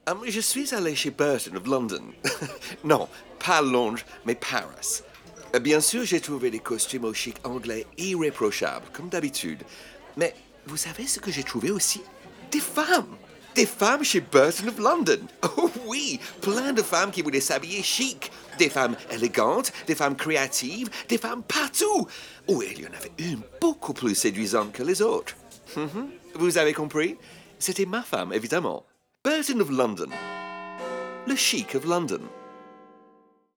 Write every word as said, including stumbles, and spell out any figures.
Hum, je suis allé chez Burton of London. Non, pas Londres, mais Paris. Euh, Bien sûr, j'ai trouvé des costumes au chic anglais irréprochables, comme d'habitude. Mais vous savez ce que j'ai trouvé aussi? Des femmes! Des femmes chez Burton of London! Oh oui, plein de femmes qui voulaient s'habiller chic. Des femmes élégantes, des femmes créatives, des femmes partout. Oh, il y en avait une beaucoup plus séduisante que les autres. Mhm. Vous avez compris? C'était ma femme, évidemment. Burton of London. Le chic of London.